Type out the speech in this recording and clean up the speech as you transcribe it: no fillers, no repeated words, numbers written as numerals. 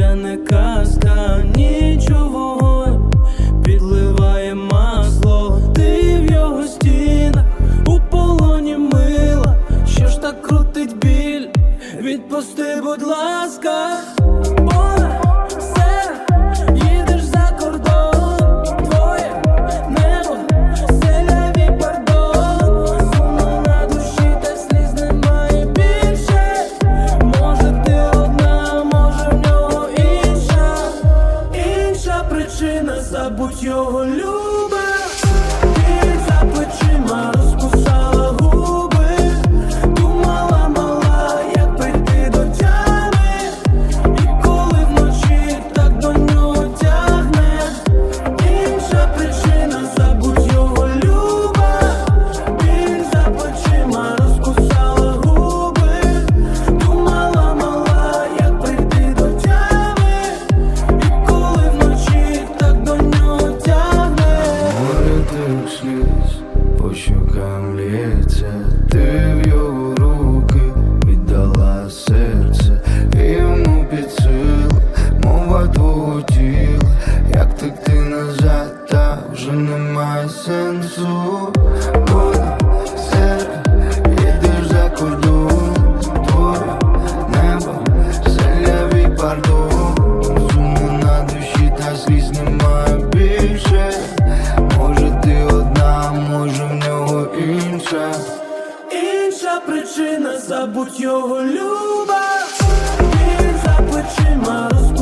це не казка, ніч у вогонь підливає масло. Ти в його стінах, у полоні мила. Що ж так крутить біль? Відпусти, будь ласка. Їдеш за кордон, твоє небо, селяві пардон. Сумно на душі, та сліз немає більше. Може ти одна, може в нього інша. Інша причина, забудь його, любе. Біль за плечима розкусала губи. Думала мала, як прийти до тями. І коли вночі так до нього тягне. Інша причина, забудь його, люба. Біль за плечима розкусала губи. Думала мала, як прийти до тями. І коли вночі так до нього тягне. Море тих сліз по щокам лється. Ти в його руки віддала серце, і йому під силу мова твого тіла. Як текти назад, та вже немає сенсу. Вода, серед, їдеш за кордон, твоє небо, селяві пардон. Сумно на душі, та сліз немає більше. Може ти одна, може в нього інша. Інша причина, забудь його, люба. Біль за плечима розкусала